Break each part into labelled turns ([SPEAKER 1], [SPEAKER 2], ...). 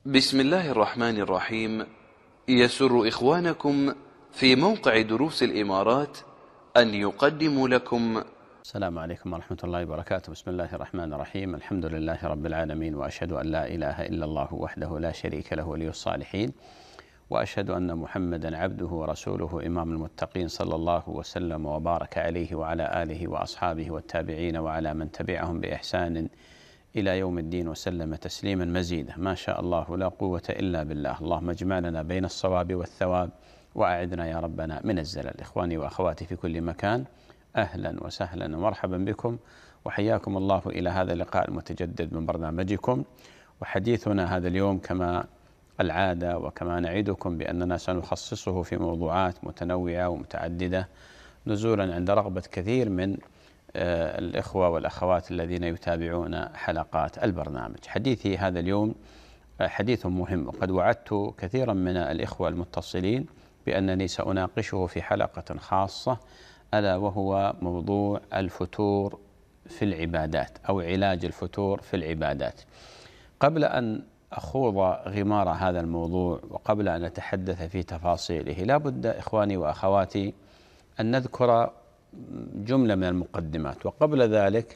[SPEAKER 1] بسم الله الرحمن الرحيم. يسر إخوانكم في موقع دروس الإمارات أن يقدموا لكم
[SPEAKER 2] السلام عليكم ورحمة الله وبركاته. بسم الله الرحمن الرحيم. الحمد لله رب العالمين، وأشهد أن لا إله إلا الله وحده لا شريك له ولي الصالحين، وأشهد أن محمدا عبده ورسوله إمام المتقين، صلى الله وسلم وبارك عليه وعلى آله وأصحابه والتابعين وعلى من تبعهم بإحسان إلى يوم الدين وسلم تسليما مزيدا. ما شاء الله لا قوة إلا بالله. اللهم اجمعنا بين الصواب والثواب، وأعدنا يا ربنا من الزلل. إخواني وأخواتي في كل مكان، أهلا وسهلا ومرحبا بكم، وحياكم الله إلى هذا اللقاء المتجدد من برنامجكم. وحديثنا هذا اليوم كما العادة وكما نعدكم بأننا سنخصصه في موضوعات متنوعة ومتعددة، نزولا عند رغبة كثير من الإخوة والأخوات الذين يتابعون حلقات البرنامج. حديثي هذا اليوم حديث مهم، وقد وعدت كثيرا من الإخوة المتصلين بأنني سأناقشه في حلقة خاصة، ألا وهو موضوع الفتور في العبادات أو علاج الفتور في العبادات. قبل أن أخوض غمار هذا الموضوع وقبل أن أتحدث في تفاصيله، لا بد إخواني وأخواتي أن نذكر جملة من المقدمات. وقبل ذلك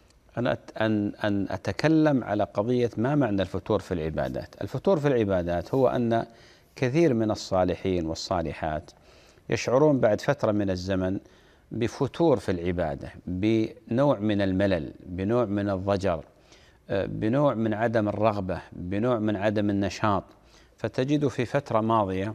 [SPEAKER 2] أن أتكلم على قضية ما معنى الفتور في العبادات. الفتور في العبادات هو أن كثير من الصالحين والصالحات يشعرون بعد فترة من الزمن بفتور في العبادة، بنوع من الملل، بنوع من الضجر، بنوع من عدم الرغبة، بنوع من عدم النشاط. فتجد في فترة ماضية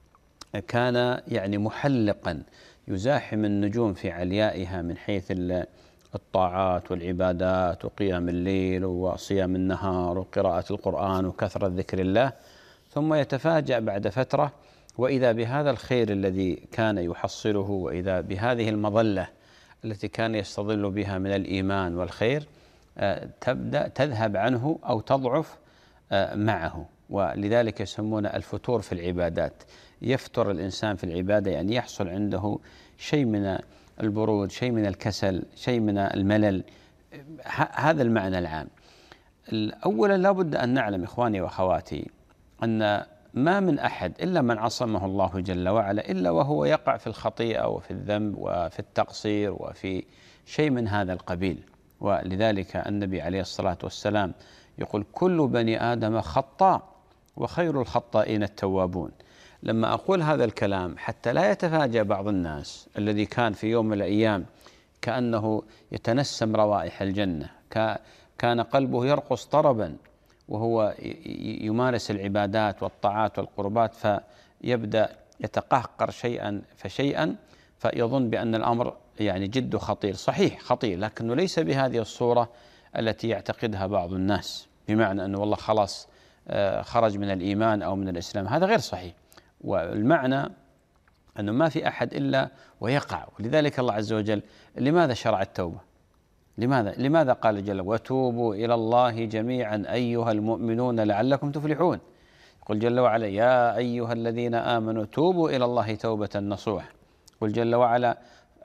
[SPEAKER 2] كان محلقا يزاحم النجوم في عليائها من حيث الطاعات والعبادات وقيام الليل وصيام النهار وقراءة القرآن وكثرة ذكر الله، ثم يتفاجأ بعد فترة وإذا بهذا الخير الذي كان يحصله، وإذا بهذه المظلة التي كان يستظل بها من الإيمان والخير تبدأ تذهب عنه أو تضعف معه. ولذلك يسمون الفتور في العبادات. يفتر الإنسان في العبادة، يعني يحصل عنده شيء من البرود، شيء من الكسل، شيء من الملل. هذا المعنى العام. أولا لا بد أن نعلم إخواني وأخواتي أن ما من أحد إلا من عصمه الله جل وعلا إلا وهو يقع في الخطيئة وفي الذنب وفي التقصير وفي شيء من هذا القبيل. ولذلك النبي عليه الصلاة والسلام يقول: كل بني آدم خطاء وخير الخطائين التوابون. لما أقول هذا الكلام حتى لا يتفاجأ بعض الناس الذي كان في يوم من الأيام كأنه يتنسم روائح الجنة، كان قلبه يرقص طربا وهو يمارس العبادات والطاعات والقربات، فيبدأ يتقهقر شيئا فشيئا، فيظن بأن الأمر جد خطير. صحيح خطير، لكنه ليس بهذه الصورة التي يعتقدها بعض الناس، بمعنى أنه والله خلاص خرج من الإيمان أو من الإسلام. هذا غير صحيح. والمعنى أنه ما في أحد إلا ويقع. ولذلك الله عز وجل لماذا شرع التوبة؟ لماذا قال جل: وتوبوا إلى الله جميعا أيها المؤمنون لعلكم تفلحون. يقول جل وعلا: يا أيها الذين آمنوا توبوا إلى الله توبة نصوح. يقول جل وعلا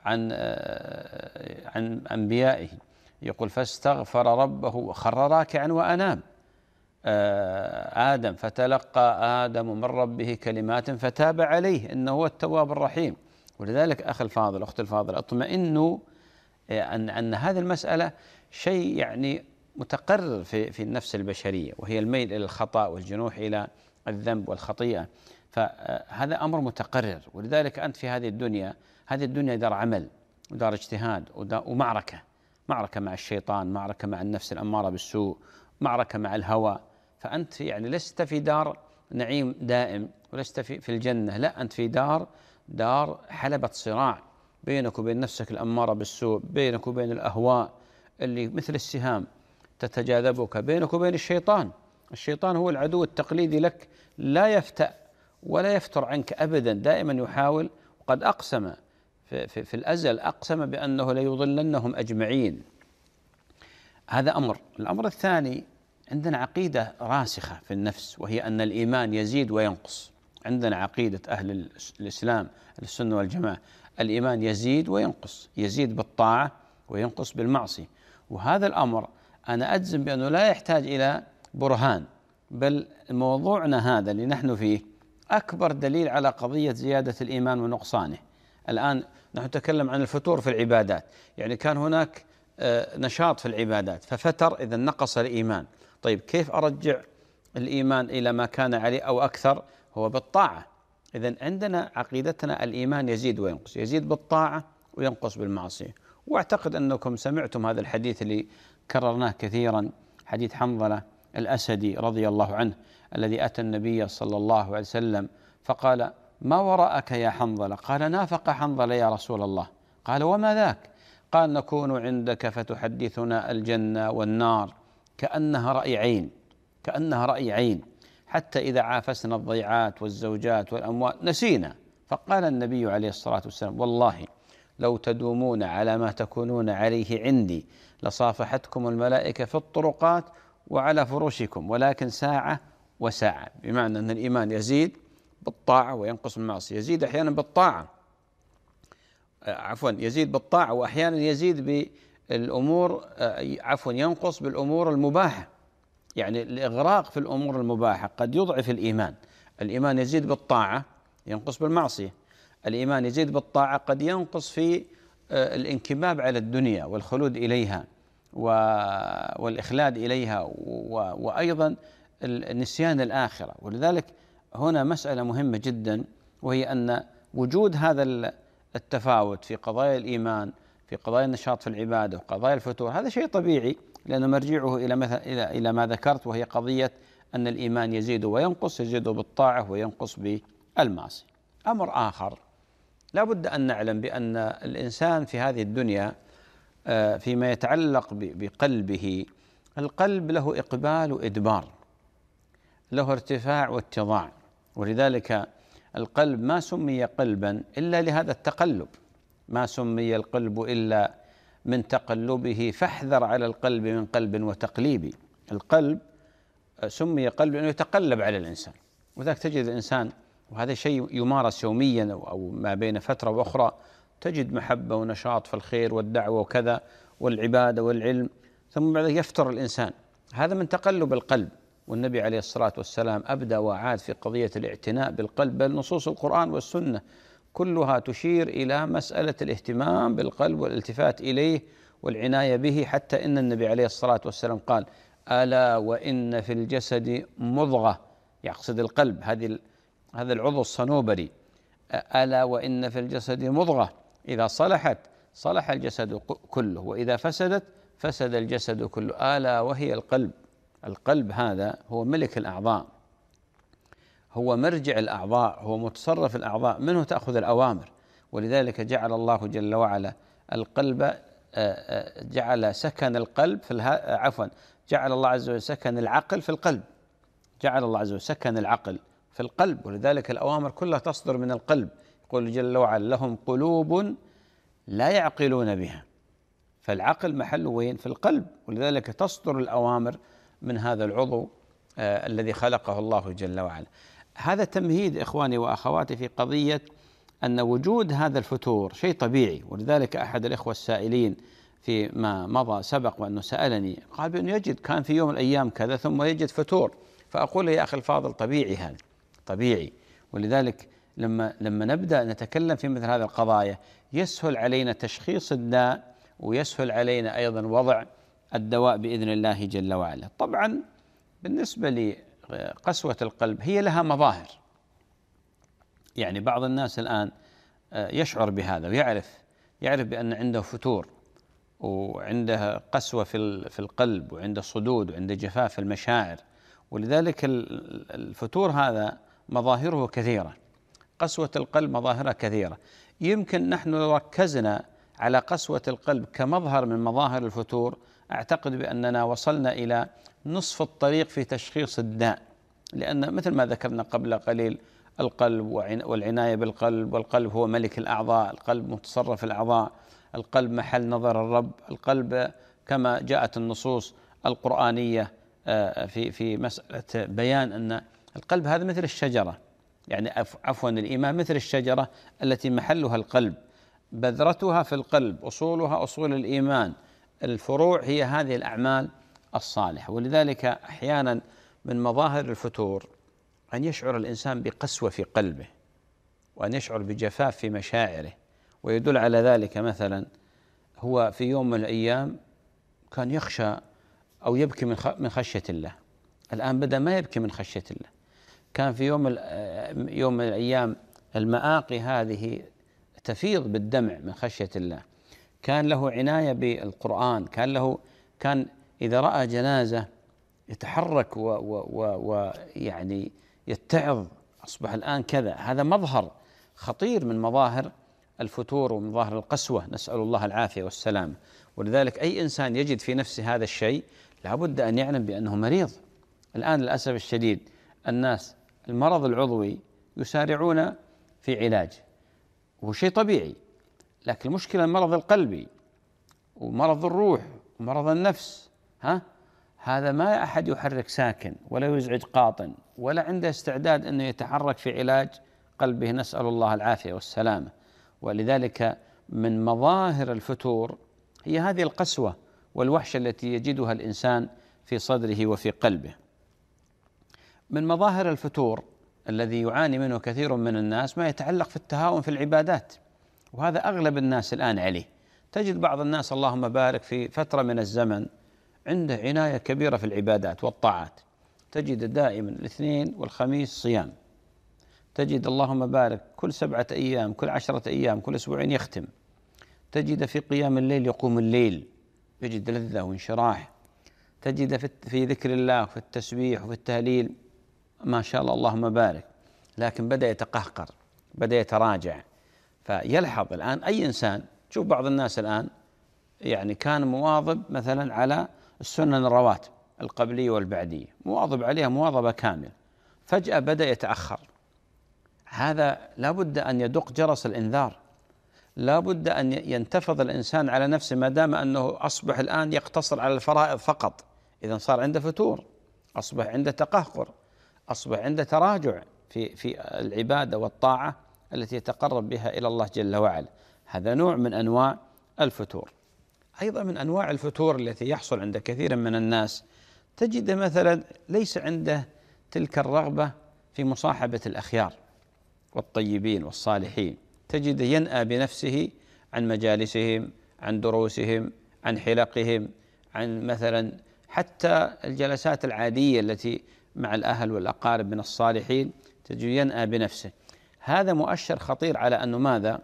[SPEAKER 2] عن أنبيائه، يقول: فاستغفر ربه وخر راكعا وأناب. آدم: فتلقى آدم من ربه كلمات فتاب عليه إنه هو التواب الرحيم. ولذلك أخي الفاضل، أختي الفاضل، اطمئنوا أن هذه المسألة شيء متقرر في النفس البشرية، وهي الميل إلى الخطأ والجنوح إلى الذنب والخطيئة. فهذا أمر متقرر. ولذلك أنت في هذه الدنيا دار عمل ودار اجتهاد ومعركة مع الشيطان، معركة مع النفس الأمارة بالسوء، معركة مع الهوى. فأنت لست في دار نعيم دائم، ولست في الجنة، لا، أنت في دار حلبة صراع بينك وبين نفسك الأمارة بالسوء، بينك وبين الأهواء اللي مثل السهام تتجاذبك، بينك وبين الشيطان. الشيطان هو العدو التقليدي لك، لا يفتأ ولا يفتر عنك أبدا، دائما يحاول. وقد أقسم في الأزل، أقسم بأنه ليضلنهم أجمعين. هذا أمر. الأمر الثاني، عندنا عقيدة راسخة في النفس، وهي أن الإيمان يزيد وينقص. عندنا عقيدة أهل الإسلام السنة والجماعة: الإيمان يزيد وينقص، يزيد بالطاعة وينقص بالمعصية. وهذا الأمر أنا أجزم بأنه لا يحتاج إلى برهان بل موضوعنا هذا اللي نحن فيه أكبر دليل على قضية زيادة الإيمان ونقصانه. الآن نحن نتكلم عن الفتور في العبادات، يعني كان هناك نشاط في العبادات ففتر، إذا نقص الإيمان. طيب كيف أرجع الإيمان إلى ما كان عليه أو أكثر؟ هو بالطاعة. إذن عندنا عقيدتنا الإيمان يزيد وينقص، يزيد بالطاعة وينقص بالمعصية. وأعتقد أنكم سمعتم هذا الحديث اللي كررناه كثيرا، حديث حنظلة الأسدي رضي الله عنه الذي أتى النبي صلى الله عليه وسلم فقال: ما وراءك يا حنظلة؟ قال: نافق حنظلة يا رسول الله. قال: وما ذاك؟ قال: نكون عندك فتحدثنا الجنة والنار كأنها رأي عين، كأنها رأي عين، حتى إذا عافسنا الضيعات والزوجات والأموال نسينا. فقال النبي عليه الصلاة والسلام: والله لو تدومون على ما تكونون عليه عندي لصافحتكم الملائكة في الطرقات وعلى فرشكم، ولكن ساعة وساعة. بمعنى أن الإيمان يزيد بالطاعة وينقص بالمعصية، يزيد أحيانا بالطاعة، يزيد بالطاعة، وأحيانا يزيد بالأمور، ينقص بالأمور المباحة. يعني الإغراق في الأمور المباحة قد يضعف الإيمان. الإيمان يزيد بالطاعة ينقص بالمعصية، الإيمان يزيد بالطاعة قد ينقص في الانكباب على الدنيا والخلود إليها والإخلاد إليها، وأيضا النسيان الآخرة. ولذلك هنا مسألة مهمة جدا، وهي أن وجود هذا التفاوت في قضايا الإيمان، في قضايا النشاط في العبادة وقضايا الفتور، هذا شيء طبيعي، لأن مرجعه إلى ما ذكرت، وهي قضية أن الإيمان يزيد وينقص، يزيد بالطاعة وينقص بالمعصية. أمر آخر لا بد أن نعلم بأن الإنسان في هذه الدنيا فيما يتعلق بقلبه، القلب له إقبال وإدبار، له ارتفاع واتضاع. ولذلك القلب ما سمي قلبا إلا لهذا التقلب، ما سمي القلب إلا من تقلبه، فاحذر على القلب من قلب وتقليب. القلب سمي قلب لأنه يتقلب على الإنسان، وذلك تجد الإنسان، وهذا شيء يمارس يوميا أو ما بين فترة وأخرى، تجد محبة ونشاط في الخير والدعوة وكذا والعبادة والعلم، ثم بعد يفتر الإنسان. هذا من تقلب القلب. والنبي عليه الصلاة والسلام أبدى وعاد في قضية الاعتناء بالقلب، بل نصوص القرآن والسنة كلها تشير إلى مسألة الاهتمام بالقلب والالتفات إليه والعناية به، حتى إن النبي عليه الصلاة والسلام قال: ألا وإن في الجسد مضغة، يقصد القلب، هذا العضو الصنوبري. ألا وإن في الجسد مضغة إذا صلحت صلح الجسد كله، وإذا فسدت فسد الجسد كله، ألا وهي القلب. القلب هذا هو ملك الأعضاء، هو مرجع الأعضاء، هو متصرف الأعضاء، منه تأخذ الأوامر. ولذلك جعل الله جل وعلا القلب، جعل سكن القلب جعل الله عز وجل سكن العقل في القلب، جعل الله عز وجل سكن العقل في القلب. ولذلك الأوامر كلها تصدر من القلب. يقول جل وعلا: لهم قلوب لا يعقلون بها. فالعقل محله وين؟ في القلب. ولذلك تصدر الأوامر من هذا العضو الذي خلقه الله جل وعلا. هذا تمهيد إخواني وأخواتي في قضية أن وجود هذا الفتور شيء طبيعي. ولذلك أحد الإخوة السائلين فيما مضى سبق وأنه سألني، قال بأنه يجد كان في يوم من الأيام كذا ثم يجد فتور، فأقول يا أخي الفاضل طبيعي، هذا طبيعي. ولذلك لما نبدأ نتكلم في مثل هذه القضايا يسهل علينا تشخيص الداء، ويسهل علينا أيضا وضع الدواء بإذن الله جل وعلا. طبعا بالنسبة لقسوة القلب هي لها مظاهر، يعني بعض الناس الآن يشعر بهذا ويعرف بأن عنده فتور وعنده قسوة في القلب، وعنده صدود، وعنده جفاف المشاعر. ولذلك الفتور هذا مظاهره كثيرة، قسوة القلب مظاهرها كثيرة. يمكن نحن لو ركزنا على قسوة القلب كمظهر من مظاهر الفتور، أعتقد بأننا وصلنا إلى نصف الطريق في تشخيص الداء. لأن مثل ما ذكرنا قبل قليل، القلب والعناية بالقلب، والقلب هو ملك الأعضاء، القلب متصرف الأعضاء، القلب محل نظر الرب، القلب كما جاءت النصوص القرآنية في مسألة بيان أن القلب هذا مثل الشجرة، يعني الإيمان مثل الشجرة التي محلها القلب، بذرتها في القلب، أصولها أصول الإيمان، الفروع هي هذه الأعمال الصالحة. ولذلك أحيانا من مظاهر الفتور أن يشعر الإنسان بقسوة في قلبه، وأن يشعر بجفاف في مشاعره. ويدل على ذلك مثلا هو في يوم من الأيام كان يخشى أو يبكي من خشية الله، الآن بدأ ما يبكي من خشية الله. كان في يوم من الأيام المآقي هذه تفيض بالدمع من خشية الله، كان له عناية بالقرآن، كان إذا رأى جنازة يتحرك ويعني يتعظ، أصبح الآن كذا. هذا مظهر خطير من مظاهر الفتور ومن مظاهر القسوة، نسأل الله العافية والسلام. ولذلك أي إنسان يجد في نفسه هذا الشيء لابد أن يعلم بأنه مريض. الآن للأسف الشديد الناس المرض العضوي يسارعون في علاجه، وهو شيء طبيعي، لكن المشكلة المرض القلبي ومرض الروح ومرض النفس، هذا ما أحد يحرك ساكن ولا يزعج قاطن ولا عنده استعداد أنه يتحرك في علاج قلبه، نسأل الله العافية والسلامة. ولذلك من مظاهر الفتور هي هذه القسوة والوحشة التي يجدها الإنسان في صدره وفي قلبه. من مظاهر الفتور الذي يعاني منه كثير من الناس ما يتعلق في التهاون في العبادات، وهذا أغلب الناس الآن عليه. تجد بعض الناس اللهم بارك في فترة من الزمن عنده عناية كبيرة في العبادات والطاعات، تجد دائما الاثنين والخميس صيام، تجد اللهم بارك كل 7 أيام، كل 10 أيام، كل أسبوعين يختم، تجد في قيام الليل يقوم الليل، يجد لذة وانشراح، تجد في ذكر الله وفي التسبيح وفي التهليل ما شاء الله اللهم بارك. لكن بدأ يتقهقر، بدأ يتراجع. فيلحظ الآن أي إنسان، شوف بعض الناس الآن يعني كان مواظب مثلا على السنن الرواتب القبلية والبعدية، مواظب عليها مواظبة كاملة، فجأة بدأ يتأخر. هذا لا بد أن يدق جرس الإنذار، لا بد أن ينتفض الإنسان على نفسه ما دام أنه أصبح الآن يقتصر على الفرائض فقط. إذن صار عنده فتور، أصبح عنده تقهقر، أصبح عنده تراجع في العبادة والطاعة التي يتقرب بها إلى الله جل وعلا. هذا نوع من أنواع الفتور. أيضا من أنواع الفتور التي يحصل عند كثير من الناس، تجد مثلا ليس عنده تلك الرغبة في مصاحبة الأخيار والطيبين والصالحين، تجد ينأى بنفسه عن مجالسهم، عن دروسهم، عن حلقهم، عن مثلا حتى الجلسات العادية التي مع الأهل والأقارب من الصالحين، تجد ينأى بنفسه. هذا مؤشر خطير على أنه ماذا؟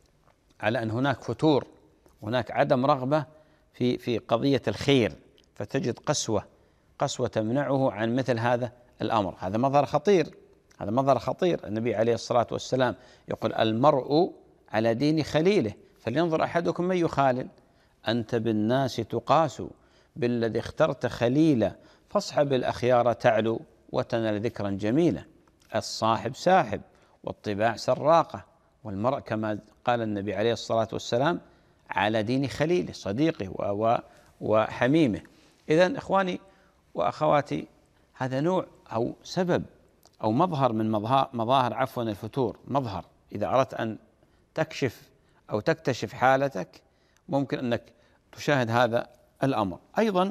[SPEAKER 2] على أن هناك فتور، هناك عدم رغبة في قضية الخير، فتجد قسوة تمنعه عن مثل هذا الأمر. هذا مظهر خطير، هذا مظهر خطير. النبي عليه الصلاة والسلام يقول المرء على دين خليله فلينظر أحدكم من يخالل. أنت بالناس تقاس بالذي اخترت خليلا فاصحب الأخيار تعلو وتنال ذكرا جميلا. الصاحب ساحب والطباع سراقة، والمرء كما قال النبي عليه الصلاة والسلام على دين خليله صديقه وحميمه. إذن إخواني وأخواتي، هذا نوع أو سبب أو مظهر من مظاهر الفتور. مظهر إذا أردت أن تكشف أو تكتشف حالتك ممكن أنك تشاهد هذا الأمر. أيضا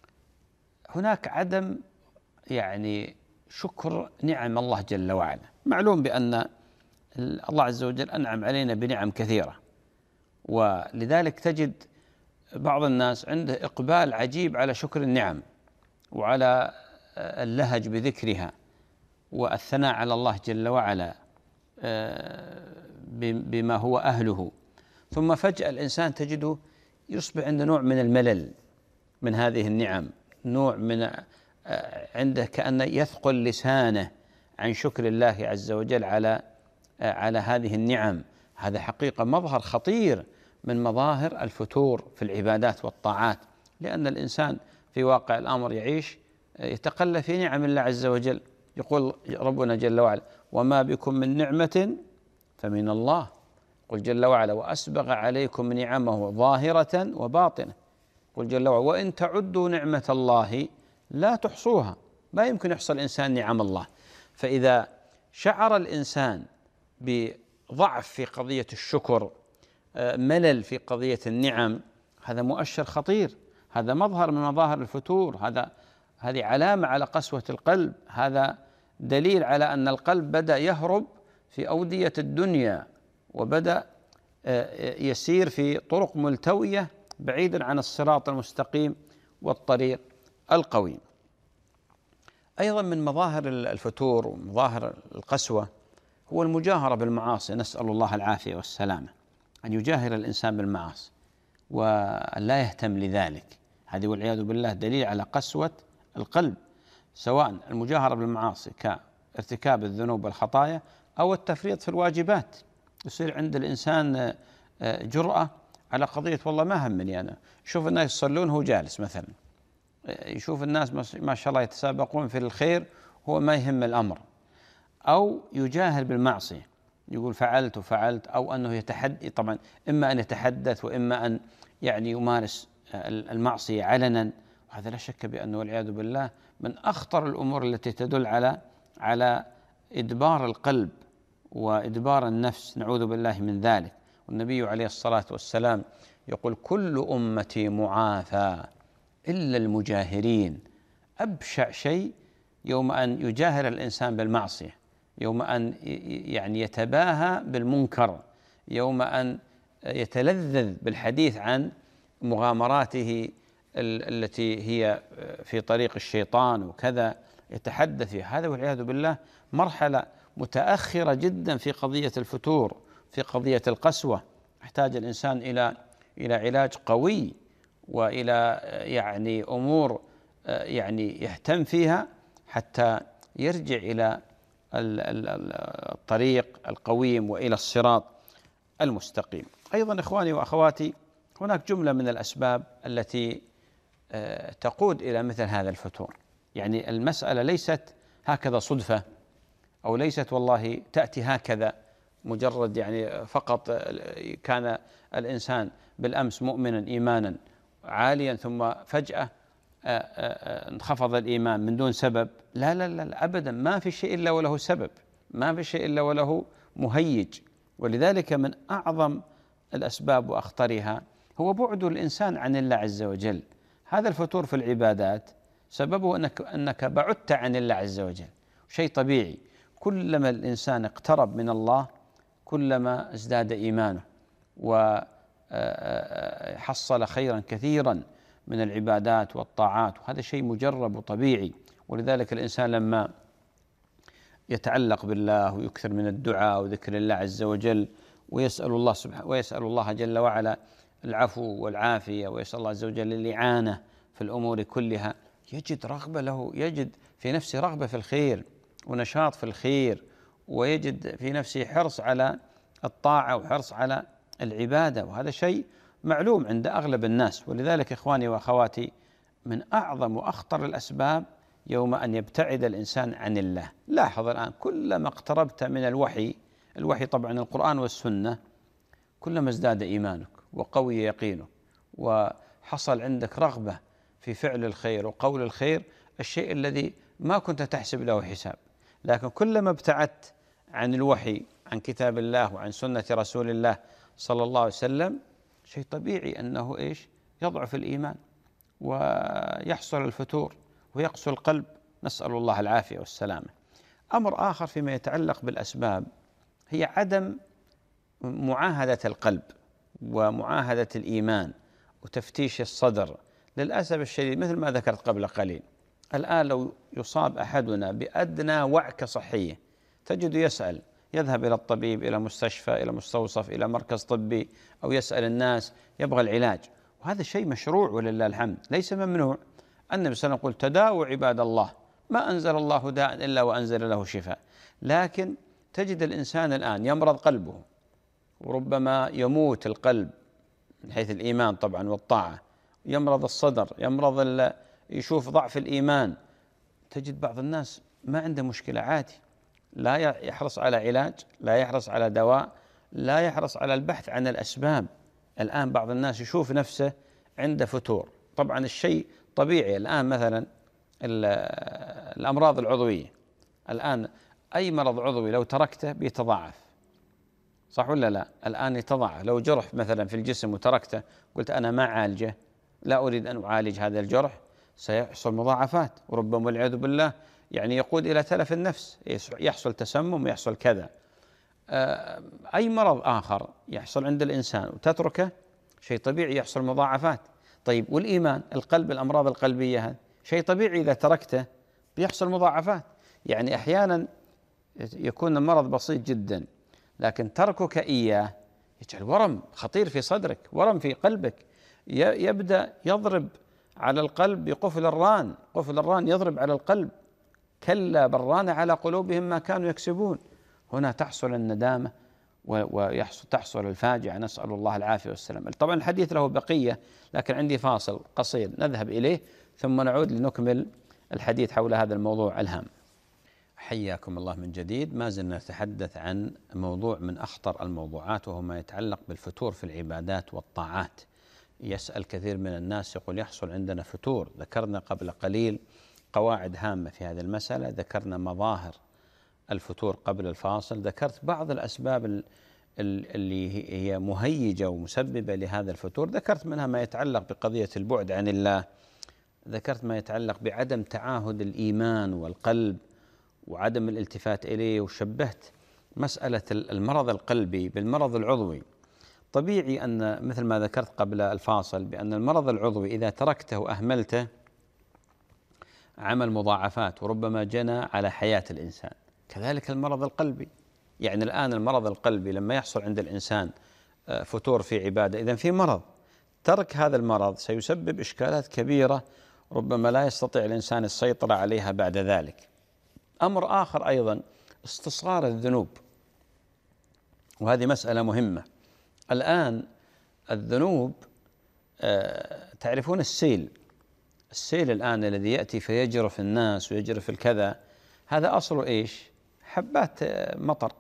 [SPEAKER 2] هناك عدم يعني شكر نعم الله جل وعلا. معلوم بأن الله عز وجل أنعم علينا بنعم كثيرة، ولذلك تجد بعض الناس عنده إقبال عجيب على شكر النعم وعلى اللهج بذكرها والثناء على الله جل وعلا بما هو أهله. ثم فجأة الإنسان تجده يصبح عنده نوع من الملل من هذه النعم، نوع من عنده كأن يثقل لسانه عن شكر الله عز وجل على هذه النعم. هذا حقيقة مظهر خطير من مظاهر الفتور في العبادات والطاعات، لأن الإنسان في واقع الأمر يعيش يتقلى في نعم الله عز وجل. يقول ربنا جل وعلا وما بكم من نعمة فمن الله. قل جل وعلا وأسبغ عليكم نعمه ظاهرة وباطنة. قل جل وعلا وإن تعدوا نعمة الله لا تحصوها. ما يمكن يحصل الإنسان نعم الله. فإذا شعر الإنسان بضعف في قضية الشكر، ملل في قضية النعم، هذا مؤشر خطير، هذا مظهر من مظاهر الفتور، هذه علامة على قسوة القلب، هذا دليل على أن القلب بدأ يهرب في أودية الدنيا، وبدأ يسير في طرق ملتوية بعيدا عن الصراط المستقيم والطريق القويم. أيضا من مظاهر الفتور ومظاهر القسوة هو المجاهرة بالمعاصي، نسأل الله العافية والسلامة، أن يجاهر الإنسان بالمعاصي وأن لا يهتم لذلك، هذه والعياذ بالله دليل على قسوة القلب، سواء المجاهرة بالمعاصي كارتكاب الذنوب والخطايا أو التفريط في الواجبات. يصير عند الإنسان جرأة على قضية والله ما همني أنا، شوف الناس يصلون هو جالس مثلا، يشوف الناس ما شاء الله يتسابقون في الخير هو ما يهم الأمر، أو يجاهر بالمعصية يقول فعلت وفعلت، أو أنه يتحدث، طبعا إما أن يتحدث وإما أن يعني يمارس المعصية علنا، وهذا لا شك بأنه والعياذ بالله من أخطر الأمور التي تدل على إدبار القلب وإدبار النفس، نعوذ بالله من ذلك. والنبي عليه الصلاة والسلام يقول كل أمتي معافى إلا المجاهرين. أبشع شيء يوم أن يجاهر الإنسان بالمعصية، يوم أن يعني يتباهى بالمنكر، يوم أن يتلذذ بالحديث عن مغامراته التي هي في طريق الشيطان وكذا، يتحدث في هذا والعياذ بالله مرحلة متأخرة جدا في قضية الفتور، في قضية القسوة. يحتاج الإنسان إلى علاج قوي وإلى يعني أمور يعني يهتم فيها حتى يرجع إلى الطريق القويم وإلى الصراط المستقيم. أيضا إخواني وأخواتي، هناك جملة من الأسباب التي تقود إلى مثل هذا الفتور. يعني المسألة ليست هكذا صدفة، أو ليست والله تأتي هكذا مجرد يعني فقط كان الإنسان بالأمس مؤمنا إيمانا عاليا ثم فجأة انخفض الإيمان من دون سبب. لا لا لا أبدا، ما في شيء إلا وله سبب، ما في شيء إلا وله مهيج. ولذلك من أعظم الأسباب وأخطرها هو بعد الإنسان عن الله عز وجل. هذا الفتور في العبادات سببه أنك بعدت عن الله عز وجل، شيء طبيعي. كلما الإنسان اقترب من الله كلما ازداد إيمانه وحصل خيرا كثيرا من العبادات والطاعات، وهذا شيء مجرب وطبيعي. ولذلك الإنسان لما يتعلق بالله ويكثر من الدعاء وذكر الله عز وجل ويسأل الله جل وعلا العفو والعافية، ويسأل الله عز وجل الإعانة في الأمور كلها، يجد رغبة له، يجد في نفسه رغبة في الخير ونشاط في الخير، ويجد في نفسه حرص على الطاعة وحرص على العبادة، وهذا شيء معلوم عند أغلب الناس. ولذلك إخواني وأخواتي من أعظم وأخطر الأسباب يوم أن يبتعد الإنسان عن الله. لاحظ الآن كلما اقتربت من الوحي طبعا القرآن والسنة، كلما ازداد إيمانك وقوي يقينك وحصل عندك رغبة في فعل الخير وقول الخير، الشيء الذي ما كنت تحسب له حساب. لكن كلما ابتعدت عن الوحي، عن كتاب الله وعن سنة رسول الله صلى الله عليه وسلم، شيء طبيعي أنه يضعف الإيمان ويحصل الفتور ويقسو القلب، نسأل الله العافية والسلامة. أمر آخر فيما يتعلق بالأسباب هي عدم معاهدة القلب ومعاهدة الإيمان وتفتيش الصدر. للأسف الشديد مثل ما ذكرت قبل قليل، الآن لو يصاب أحدنا بأدنى وعكة صحية تجد يسأل، يذهب إلى الطبيب، إلى مستشفى، إلى مستوصف، إلى مركز طبي، أو يسأل الناس يبغى العلاج، وهذا شيء مشروع ولله الحمد، ليس ممنوع. النبي صلى الله عليه وسلم يقول تداووا عباد الله، ما أنزل الله داء إلا وأنزل له شفاء. لكن تجد الإنسان الآن يمرض قلبه، وربما يموت القلب من حيث الإيمان طبعا والطاعة، يمرض الصدر، يشوف ضعف الإيمان. تجد بعض الناس ما عنده مشكلة، عادي، لا يحرص على علاج، لا يحرص على دواء، لا يحرص على البحث عن الأسباب. الآن بعض الناس يشوف نفسه عنده فتور، طبعا الشيء طبيعي. الآن مثلا الأمراض العضوية، الآن أي مرض عضوي لو تركته بيتضاعف، صح ولا لا؟ الآن يتضاعف. لو جرح مثلا في الجسم وتركته، قلت أنا ما أعالجه، لا أريد أن أعالج هذا الجرح، سيحصل مضاعفات، وربما والعياذ بالله يعني يقود إلى تلف النفس، يحصل تسمم ويحصل كذا. أي مرض آخر يحصل عند الإنسان وتتركه شيء طبيعي يحصل مضاعفات. طيب والإيمان، القلب، الأمراض القلبية هذا شيء طبيعي إذا تركته بيحصل مضاعفات. يعني أحيانا يكون المرض بسيط جدا، لكن تركك إياه يجعل ورم خطير في صدرك، ورم في قلبك، يبدأ يضرب على القلب بقفل الران، قفل الران يضرب على القلب. كلا بران على قلوبهم ما كانوا يكسبون. هنا تحصل الندامة وتحصل الفاجعة، نسأل الله العافية والسلام. طبعا الحديث له بقية، لكن عندي فاصل قصير نذهب إليه ثم نعود لنكمل الحديث حول هذا الموضوع الهام. حياكم الله من جديد. ما زلنا نتحدث عن موضوع من أخطر الموضوعات، وهو ما يتعلق بالفتور في العبادات والطاعات. يسأل كثير من الناس يقول يحصل عندنا فتور. ذكرنا قبل قليل قواعد هامة في هذه المسألة، ذكرنا مظاهر الفتور قبل الفاصل، ذكرت بعض الأسباب اللي هي مهيجة ومسببة لهذا الفتور، ذكرت منها ما يتعلق بقضية البعد عن الله، ذكرت ما يتعلق بعدم تعاهد الإيمان والقلب وعدم الالتفات إليه، وشبهت مسألة المرض القلبي بالمرض العضوي. طبيعي أن مثل ما ذكرت قبل الفاصل بأن المرض العضوي إذا تركته وأهملته عمل مضاعفات وربما جنى على حياة الإنسان. كذلك المرض القلبي، يعني الآن المرض القلبي لما يحصل عند الإنسان فتور في عبادة، إذن في مرض، ترك هذا المرض سيسبب إشكالات كبيرة ربما لا يستطيع الإنسان السيطرة عليها بعد ذلك. أمر آخر أيضا استصغار الذنوب، وهذه مسألة مهمة. الآن الذنوب تعرفون السيل الآن الذي يأتي فيجرف الناس ويجرف الكذا، هذا أصله إيش؟ حبات مطر،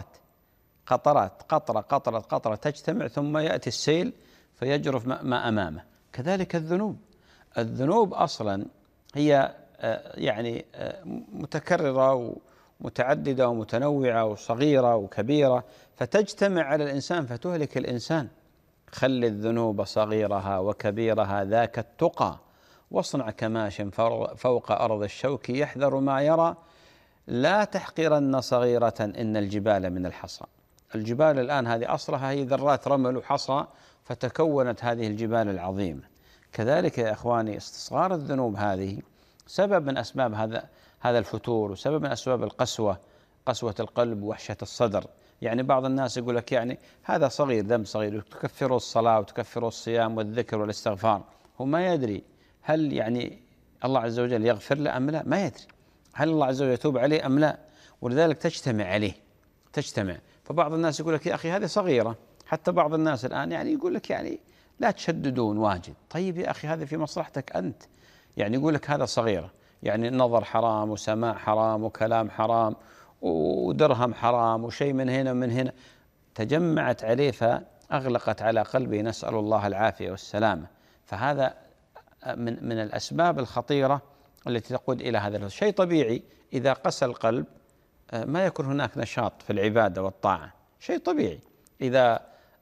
[SPEAKER 2] قطرات، قطرة تجتمع ثم يأتي السيل فيجرف ما أمامه. كذلك الذنوب أصلا هي يعني متكررة ومتعددة ومتنوعة وصغيرة وكبيرة، فتجتمع على الإنسان فتهلك الإنسان. خل الذنوب صغيرها وكبيرها ذاك التقى، واصنع كماش فوق أرض الشوك يحذر ما يرى، لا تحقرن صغيرة إن الجبال من الحصى. الجبال الآن هذه أصلها هي ذرات رمل وحصى، فتكونت هذه الجبال العظيمة. كذلك يا إخواني استصغار الذنوب هذه سبب من أسباب هذا الفتور، وسبب من أسباب قسوة القلب ووحشة الصدر. يعني بعض الناس يقول لك يعني هذا صغير، ذنب صغير، تكفره الصلاة وتكفره الصيام والذكر والاستغفار. هو ما يدري هل يعني الله عز وجل يغفر له أم لا، ما يدري هل الله عز وجل يتوب عليه أم لا، ولذلك تجتمع عليه. فبعض الناس يقول لك يا أخي هذه صغيرة. حتى بعض الناس الآن يعني يقول لك يعني لا تشددون واجد. طيب يا أخي هذا في مصلحتك أنت، يعني يقول لك هذا صغيرة، يعني النظر حرام وسماع حرام وكلام حرام ودرهم حرام وشيء من هنا ومن هنا، تجمعت عليه فأغلقت على قلبه، نسأل الله العافية والسلامة. فهذا من الأسباب الخطيرة التي تقود إلى هذا الشيء. طبيعي إذا قسى القلب ما يكون هناك نشاط في العبادة والطاعة، شيء طبيعي. إذا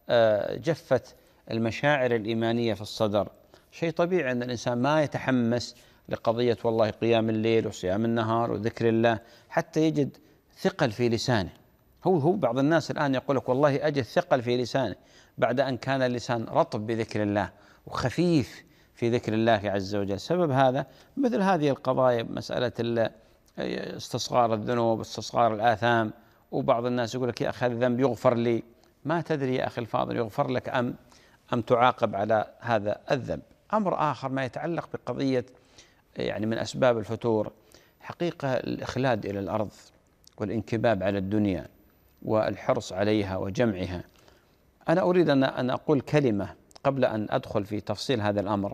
[SPEAKER 2] جفت المشاعر الإيمانية في الصدر، شيء طبيعي أن الإنسان ما يتحمس لقضية والله قيام الليل وصيام النهار وذكر الله، حتى يجد ثقل في لسانه. هو بعض الناس الآن يقول لك والله أجد ثقل في لسانه بعد أن كان اللسان رطب بذكر الله وخفيف في ذكر الله عز وجل. سبب هذا مثل هذه القضايا، مسألة استصغار الذنوب، استصغار الآثام. وبعض الناس يقول لك يا أخي هذا الذنب يغفر لي. ما تدري يا أخي الفاضل يغفر لك أم تعاقب على هذا الذنب. أمر آخر ما يتعلق بقضية يعني من أسباب الفتور، حقيقة الإخلاد إلى الأرض والانكباب على الدنيا والحرص عليها وجمعها. أنا أريد أن أقول كلمة قبل أن أدخل في تفصيل هذا الأمر.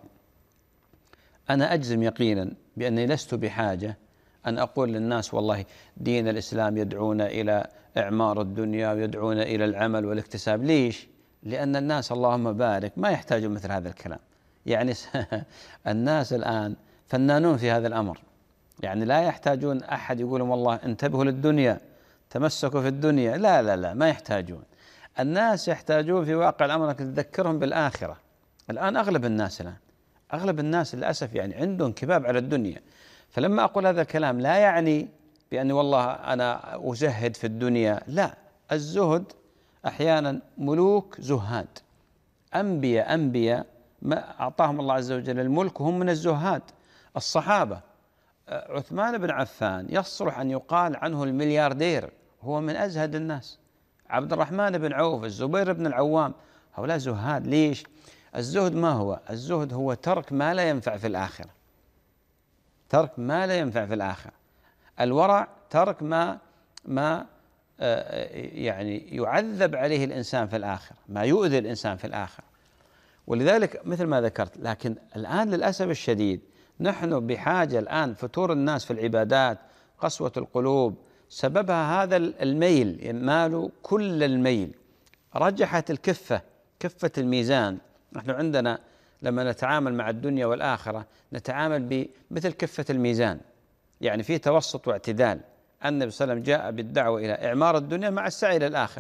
[SPEAKER 2] أنا أجزم يقينا بأني لست بحاجة أن أقول للناس والله دين الإسلام يدعون إلى إعمار الدنيا ويدعون إلى العمل والاكتساب. ليش؟ لأن الناس اللهم بارك ما يحتاجون مثل هذا الكلام. يعني الناس الآن فنانون في هذا الأمر، يعني لا يحتاجون أحد يقول والله انتبهوا للدنيا، تمسكوا في الدنيا. لا ما يحتاجون. الناس يحتاجون في واقع الأمر أنك تذكرهم بالآخرة. الآن أغلب الناس أغلب الناس للأسف يعني عندهم انكباب على الدنيا. فلما أقول هذا الكلام لا يعني بأني والله أنا أزهد في الدنيا، لا، الزهد أحيانا ملوك زهاد، أنبياء ما أعطاهم الله عز وجل الملك وهم من الزهاد. الصحابة، عثمان بن عفان يصلح أن يقال عنه الملياردير، هو من أزهد الناس. عبد الرحمن بن عوف، الزبير بن العوام، هؤلاء زهاد. ليش؟ الزهد ما هو؟ الزهد هو ترك ما لا ينفع في الآخرة، ترك ما لا ينفع في الآخرة. الورع ترك ما يعني يعذب عليه الإنسان في الآخرة، ما يؤذي الإنسان في الآخرة. ولذلك مثل ما ذكرت، لكن الآن للأسف الشديد نحن بحاجة الآن، فتور الناس في العبادات، قسوة القلوب، سببها هذا الميل، يمال كل الميل، رجحت الكفة، كفة الميزان. نحن عندنا لما نتعامل مع الدنيا والآخرة نتعامل بمثل كفة الميزان، يعني في توسط واعتدال. النبي صلى الله عليه وسلم جاء بالدعوة إلى إعمار الدنيا مع السعي إلى الآخرة،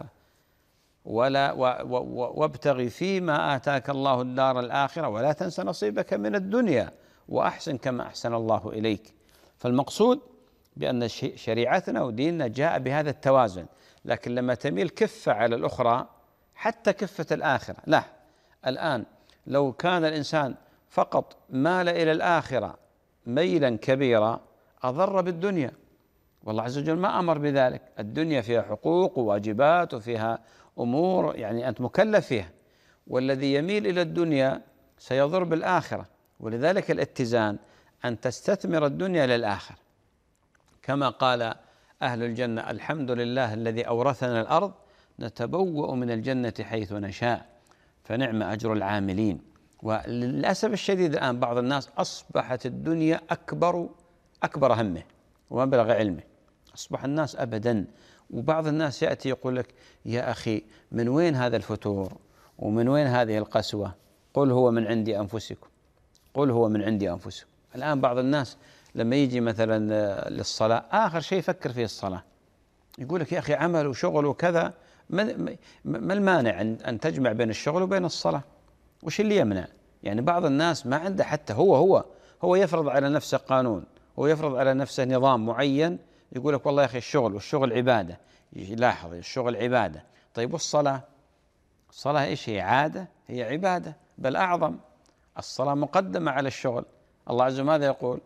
[SPEAKER 2] وابتغي فيما آتاك الله الدار الآخرة ولا تنس نصيبك من الدنيا وأحسن كما أحسن الله إليك. فالمقصود بأن شريعتنا وديننا جاء بهذا التوازن. لكن لما تميل كفة على الأخرى، حتى كفة الآخرة، لا، الآن لو كان الإنسان فقط مال إلى الآخرة ميلا كبيرا أضر بالدنيا، والله عز وجل ما أمر بذلك. الدنيا فيها حقوق وواجبات وفيها أمور يعني أنت مكلف فيها، والذي يميل إلى الدنيا سيضر بالآخرة. ولذلك الاتزان أن تستثمر الدنيا للآخرة، كما قال أهل الجنة: الحمد لله الذي أورثنا الأرض نتبوأ من الجنة حيث نشاء فنعم أجر العاملين. وللأسف الشديد الآن بعض الناس أصبحت الدنيا أكبر همه ومبلغ علمه، أصبح الناس أبدا. وبعض الناس يأتي يقول لك: يا أخي من وين هذا الفتور ومن وين هذه القسوة؟ قل هو من عندي أنفسكم، قل هو من عندي أنفسكم. الآن بعض الناس لما يجي مثلا للصلاة آخر شيء يفكر فيه الصلاة، يقول لك: يا أخي عمل وشغل وكذا، ما المانع أن تجمع بين الشغل وبين الصلاة؟ وش اللي يمنع؟ يعني بعض الناس ما عنده، حتى هو يفرض على نفسه قانون، هو يفرض على نفسه نظام معين، يقول لك: والله يا أخي والشغل عبادة. لاحظ، الشغل عبادة. طيب والصلاة؟ الصلاة إيش هي؟ عادة؟ هي عبادة، بل أعظم. الصلاة مقدمة على الشغل. الله عز وجل ماذا يقول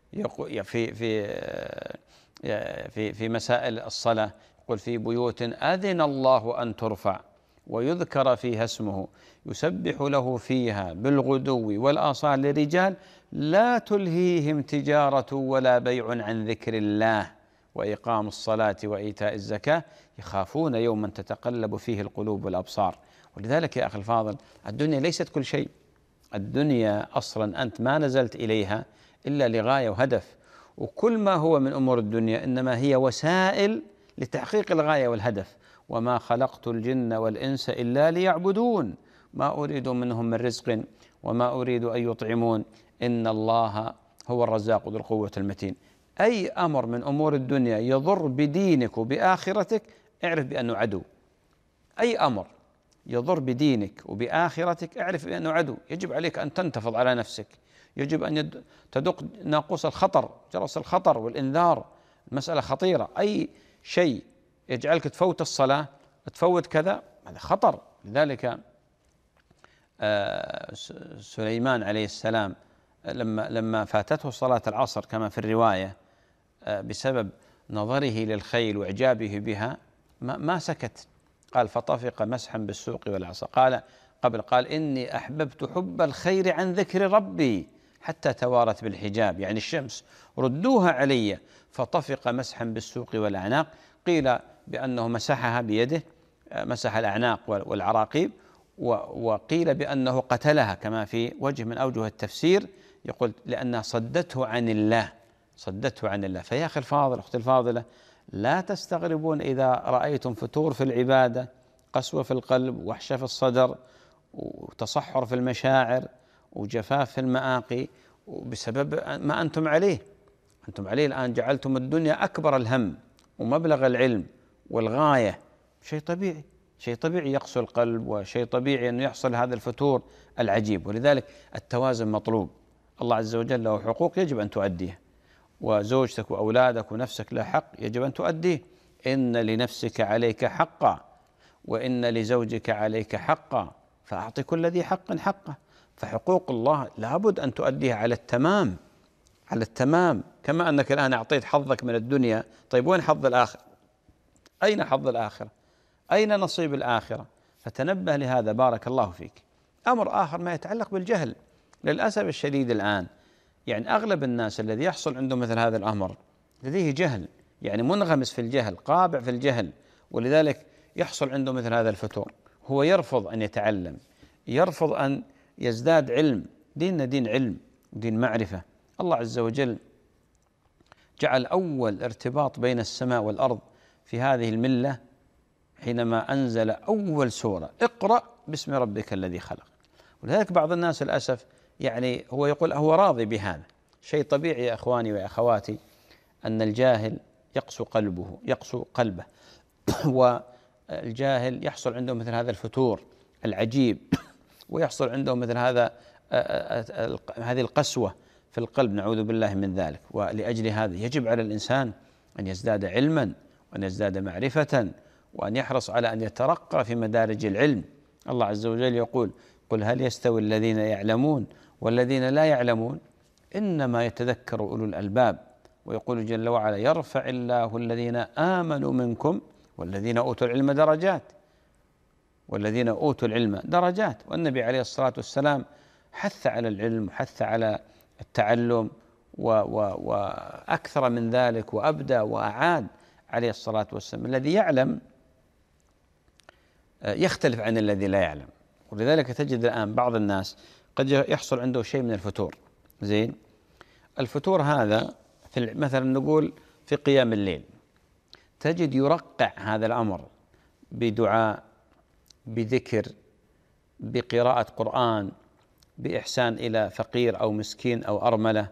[SPEAKER 2] في مسائل الصلاة؟ يقول: في بيوت أذن الله أن ترفع ويذكر فيها اسمه يسبح له فيها بالغدو والآصال لرجال لا تلهيهم تجارة ولا بيع عن ذكر الله وإقام الصلاة وإيتاء الزكاة يخافون يوما تتقلب فيه القلوب والأبصار. ولذلك يا أخي الفاضل، الدنيا ليست كل شيء. الدنيا أصلا أنت ما نزلت إليها إلا لغاية وهدف، وكل ما هو من أمور الدنيا إنما هي وسائل لتحقيق الغاية والهدف. وما خلقت الجن والإنس إلا ليعبدون ما أريد منهم من رزق وما أريد أن يطعمون إن الله هو الرزاق ذو القوة المتين. أي أمر من أمور الدنيا يضر بدينك وبآخرتك اعرف بأنه عدو. أي أمر يضر بدينك وبآخرتك اعرف بأنه عدو. يجب عليك أن تنتفض على نفسك، يجب أن تدق ناقوس الخطر، جرس الخطر والإنذار. المسألة خطيرة. أي شيء يجعلك تفوت الصلاة، تفوت كذا، هذا خطر. لذلك سليمان عليه السلام لما فاتته صلاة العصر كما في الرواية بسبب نظره للخيل وإعجابه بها ما سكت، قال: فطفق مسحا بالسوق والعصا. قال: إني أحببت حب الخير عن ذكر ربي حتى توارت بالحجاب، يعني الشمس ردوها علي. فطفق مسحا بالسوق والأعناق. قيل بأنه مسحها بيده، مسح الأعناق والعراقيب، وقيل بأنه قتلها كما في وجه من أوجه التفسير، يقول لأنها صدته عن الله، صدته عن الله. فيا أخي الفاضل، أختي الفاضلة، لا تستغربون إذا رأيتم فتور في العبادة، قسوة في القلب، وحشة في الصدر، وتصحر في المشاعر، وجفاف في المآقي، وبسبب ما أنتم عليه. أنتم عليه الآن جعلتم الدنيا أكبر الهم ومبلغ العلم والغاية. شيء طبيعي، شيء طبيعي يقسو القلب، وشيء طبيعي أنه يحصل هذا الفتور العجيب. ولذلك التوازن مطلوب. الله عز وجل له حقوق يجب أن تؤديه، وزوجتك وأولادك ونفسك له حق يجب أن تؤديه. إن لنفسك عليك حقا، وإن لزوجك عليك حقا، فأعطي كل ذي حق حقه. فحقوق الله لابد أن تؤديها على التمام، على التمام. كما أنك الآن أعطيت حظك من الدنيا، طيب وين حظ الآخرة؟ أين حظ الآخرة؟ أين نصيب الآخرة؟ فتنبه لهذا بارك الله فيك. أمر آخر ما يتعلق بالجهل. للأسف الشديد الآن يعني أغلب الناس الذي يحصل عنده مثل هذا الأمر لديه جهل، يعني منغمس في الجهل، قابع في الجهل، ولذلك يحصل عنده مثل هذا الفتور. هو يرفض أن يتعلم، يرفض أن يزداد علم. ديننا دين علم ودين معرفة. الله عز وجل جعل أول ارتباط بين السماء والأرض في هذه الملة حينما أنزل أول سورة: اقرأ باسم ربك الذي خلق. ولذلك بعض الناس للأسف يعني هو يقول هو راضي بهذا. شيء طبيعي يا أخواني وأخواتي أن الجاهل يقسو قلبه والجاهل يحصل عنده مثل هذا الفتور العجيب، ويحصل عنده مثل هذه القسوة في القلب، نعوذ بالله من ذلك. ولأجل هذا يجب على الإنسان أن يزداد علما، وأن يزداد معرفة، وأن يحرص على أن يترقى في مدارج العلم. الله عز وجل يقول: قل هل يستوي الذين يعلمون والذين لا يعلمون، إنما يتذكر أولو الألباب. ويقول جل وعلا: يرفع الله الذين آمنوا منكم والذين أوتوا العلم درجات، والذين أوتوا العلم درجات. والنبي عليه الصلاة والسلام حث على العلم وحث على التعلم وأكثر من ذلك، وأبدى وأعاد عليه الصلاة والسلام. الذي يعلم يختلف عن الذي لا يعلم. ولذلك تجد الآن بعض الناس قد يحصل عنده شيء من الفتور. زين، الفتور هذا مثلا نقول في قيام الليل، تجد يرقع هذا الأمر بدعاء، بذكر، بقراءة قرآن، بإحسان إلى فقير أو مسكين أو أرملة،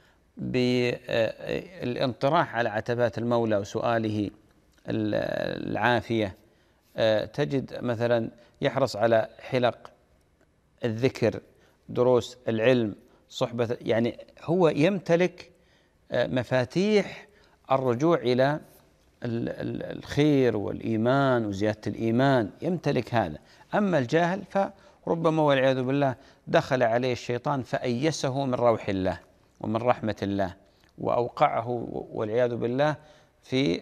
[SPEAKER 2] بالانطراح على عتبات المولى وسؤاله العافية. تجد مثلا يحرص على حلق الذكر، دروس العلم، صحبة، يعني هو يمتلك مفاتيح الرجوع إلى الخير والإيمان وزيادة الإيمان، يمتلك هذا. أما الجاهل فربما والعياذ بالله دخل عليه الشيطان فأيسه من روح الله ومن رحمة الله، وأوقعه والعياذ بالله في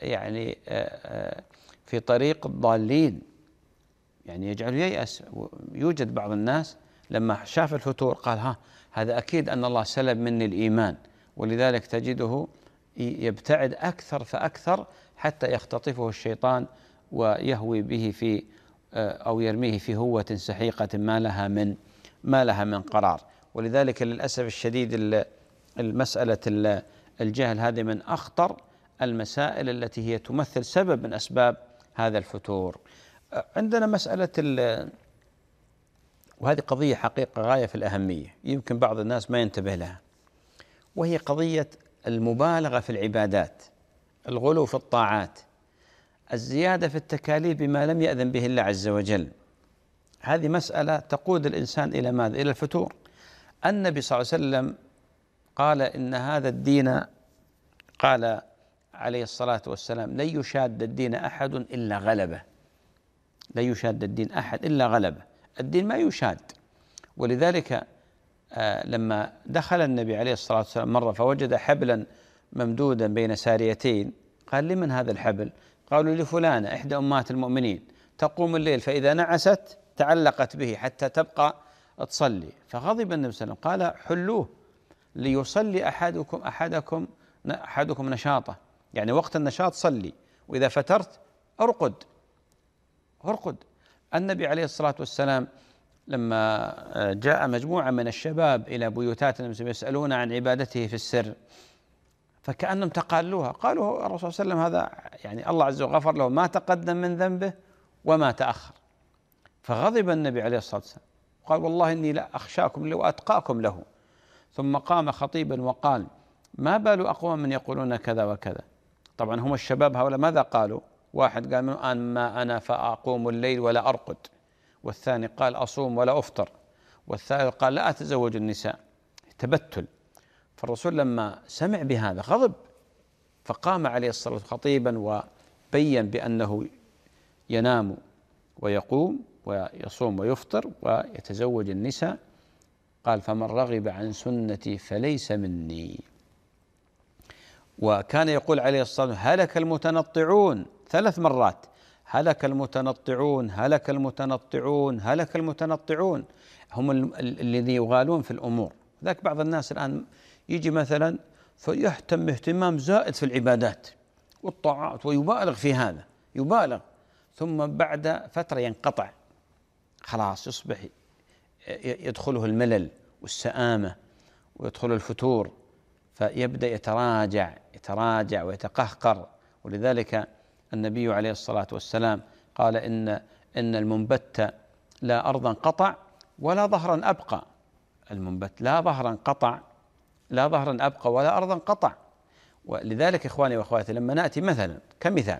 [SPEAKER 2] في طريق الضالين، يعني يجعله ييأس. يوجد بعض الناس لما شاف الفتور قال هذا أكيد أن الله سلب مني الإيمان، ولذلك تجده يبتعد أكثر فأكثر حتى يختطفه الشيطان ويهوي به في أو يرميه في هوة سحيقة ما لها من قرار. ولذلك للأسف الشديد المسألة الجهل هذه من أخطر المسائل التي هي تمثل سبب من أسباب هذا الفتور. عندنا مسألة وهذه قضية حقيقة غاية في الأهمية، يمكن بعض الناس ما ينتبه لها، وهي قضية المبالغة في العبادات، الغلو في الطاعات، الزيادة في التكاليف بما لم يأذن به الله عز وجل. هذه مسألة تقود الإنسان إلى ماذا؟ إلى الفتور. النبي صلى الله عليه وسلم قال إن هذا الدين، قال عليه الصلاة والسلام: لن يشاد الدين أحد إلا غلبه. لن يشاد الدين أحد إلا غلبه. الدين ما يشاد. ولذلك لما دخل النبي عليه الصلاة والسلام مرة فوجد حبلا ممدودا بين ساريتين، قال: لمن هذا الحبل؟ قالوا: لفلانة إحدى أمهات المؤمنين، تقوم الليل فإذا نعست تعلقت به حتى تبقى تصلي. فغضب النبي صلى الله عليه وسلم قال: حلوه ليصلي أحدكم نشاطه، يعني وقت النشاط صلي، وإذا فترت ارقد. النبي عليه الصلاة والسلام لما جاء مجموعة من الشباب إلى بيوتات النبي يسألون عن عبادته في السر، فكأنهم تقالوها، قالوا الرسول صلى الله عليه وسلم هذا يعني الله عز وجل غفر له ما تقدم من ذنبه وما تأخر. فغضب النبي عليه الصلاة والسلام قال: والله إني لا أخشاكم له وأتقاكم له. ثم قام خطيبا وقال: ما بال أقوام من يقولون كذا وكذا. طبعا هم الشباب هؤلاء ماذا قالوا؟ واحد قال أما أنا فأقوم الليل ولا أرقد، والثاني قال أصوم ولا أفطر، والثالث قال لا أتزوج النساء، تبتل. فالرسول لما سمع بهذا غضب، فقام عليه الصلاة والسلام خطيبا وبين بأنه ينام ويقوم ويصوم ويفطر ويتزوج النساء. قال فمن رغب عن سنتي فليس مني. وكان يقول عليه الصلاة والسلام هلك المتنطعون 3 مرات، هلك المتنطعون، هلك المتنطعون، هلك المتنطعون، هم الذين يغالون في الأمور. ذاك بعض الناس الآن يجي مثلا فيهتم اهتمام زائد في العبادات والطاعات ويبالغ في هذا، يبالغ، ثم بعد فترة ينقطع، خلاص يصبح يدخله الملل والسآمة ويدخل الفتور، فيبدأ يتراجع ويتقهقر. ولذلك النبي عليه الصلاة والسلام قال إن المنبت لا أرضا قطع ولا ظهرا أبقى. المنبت لا ظهرا قطع، لا ظهرا أبقى ولا أرضا قطع. ولذلك إخواني وأخواتي لما نأتي مثلا كمثال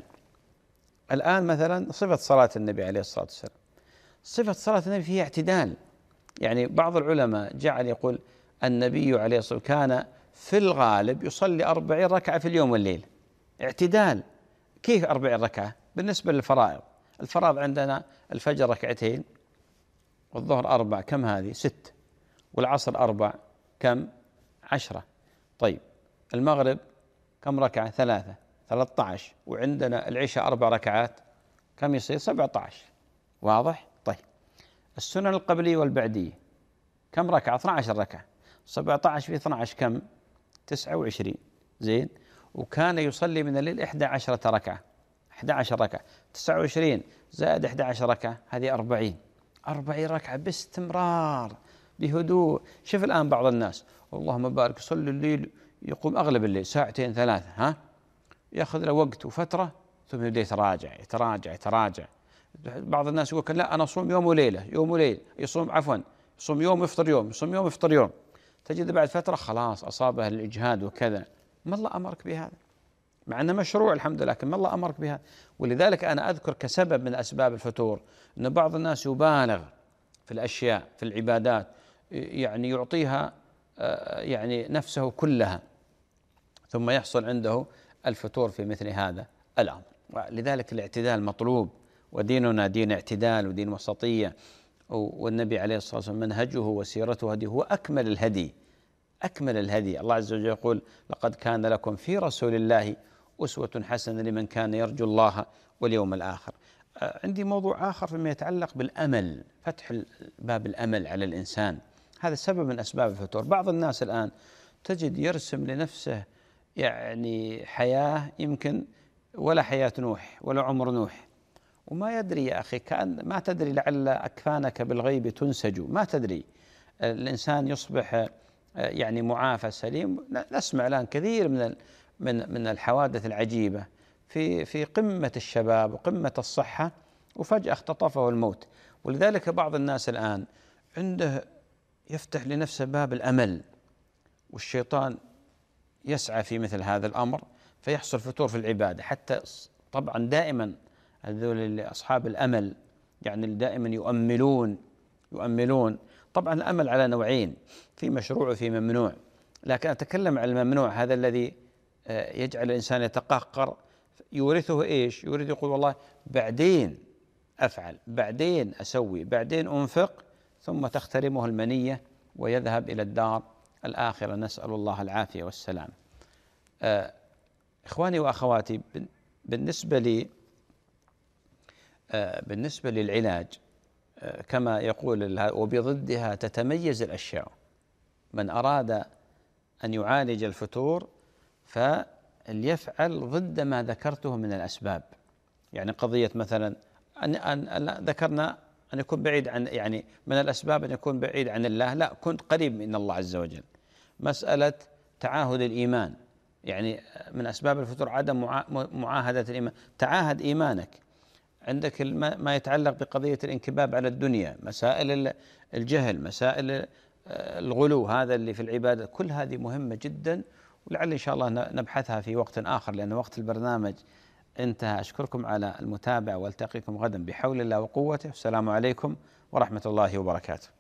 [SPEAKER 2] الآن مثلا صفة صلاة النبي عليه الصلاة والسلام، صفة صلاة النبي فيها اعتدال. يعني بعض العلماء جعل يقول النبي عليه الصلاة والسلام كان في الغالب يصلي 40 ركعة في اليوم والليل، اعتدال. كيف 40 ركعة؟ بالنسبة للفرائض، الفرائض عندنا الفجر 2 والظهر 4، كم هذه؟ 6، والعصر 4، كم؟ 10. طيب المغرب كم ركعة؟ 3، 13، وعندنا العشاء 4 ركعات، كم يصير؟ 17. واضح؟ طيب السنن القبلية والبعدية كم ركعة؟ 12 ركعة، 17 في 12 كم؟ 29. زين. وكان يصلي من الليل 11 ركعة، 11 ركعة، 29 زائد 11 ركعة هذه 40 ركعة باستمرار بهدوء. شوف الآن بعض الناس اللهم بارك يصلي الليل، يقوم أغلب الليل 2 3 ساعات، يأخذ له وقت وفترة ثم يبدأ يتراجع. بعض الناس يقول لا أنا أصوم يوم وليلة، يوم وليل، يصوم يوم يفطر يوم، يصوم يوم يفطر يوم، تجد بعد فترة خلاص أصابه الإجهاد وكذا. ما الله أمرك بهذا؟ مع أنه مشروع الحمد لله، لكن ما الله أمرك بهذا. ولذلك أنا أذكر كسبب من أسباب الفتور أن بعض الناس يبالغ في الأشياء في العبادات، يعني يعطيها يعني نفسه كلها، ثم يحصل عنده الفتور في مثل هذا الأمر. ولذلك الاعتدال مطلوب، وديننا دين اعتدال ودين وسطية. والنبي عليه الصلاة والسلام منهجه وسيرته هدي هو أكمل الهدي. الله عز وجل يقول لقد كان لكم في رسول الله أسوة حسنة لمن كان يرجو الله واليوم الآخر. عندي موضوع آخر فيما يتعلق بالأمل، فتح باب الأمل على الإنسان، هذا سبب من أسباب الفتور. بعض الناس الآن تجد يرسم لنفسه يعني حياة يمكن ولا حياة نوح ولا عمر نوح، وما يدري يا أخي، كأن ما تدري لعل أكفانك بالغيب تنسج، ما تدري. الإنسان يصبح يعني معافى سليم. نسمع الآن كثير من الحوادث العجيبة في قمة الشباب وقمة الصحة، وفجأة اختطفه الموت. ولذلك بعض الناس الآن عنده يفتح لنفسه باب الأمل، والشيطان يسعى في مثل هذا الأمر فيحصل فتور في العبادة. حتى طبعا دائما هذول أصحاب الأمل يعني دائما يؤملون. طبعا الأمل على نوعين، في مشروع وفي ممنوع، لكن أتكلم عن الممنوع، هذا الذي يجعل الإنسان يتقهقر، يورثه إيش؟ يورث يقول والله بعدين أفعل، بعدين أسوي، بعدين أنفق، ثم تخترمه المنية ويذهب إلى الدار الآخرة، نسأل الله العافية والسلام. إخواني وأخواتي، بالنسبة للعلاج كما يقول وبضدها تتميز الأشياء. من أراد أن يعالج الفتور فليفعل ضد ما ذكرته من الأسباب. يعني قضية مثلا أن ذكرنا أن يكون بعيد عن، يعني من الأسباب أن يكون بعيد عن الله، لا، كنت قريب من الله عز وجل. مسألة تعاهد الإيمان، يعني من أسباب الفتور عدم معاهدة الإيمان، تعاهد إيمانك. عندك ما يتعلق بقضية الانكباب على الدنيا، مسائل الجهل، مسائل الغلو هذا اللي في العبادة، كل هذه مهمة جدا، ولعل إن شاء الله نبحثها في وقت آخر، لأن وقت البرنامج انتهى. أشكركم على المتابعة والتقيكم غدا بحول الله وقوته. السلام عليكم ورحمة الله وبركاته.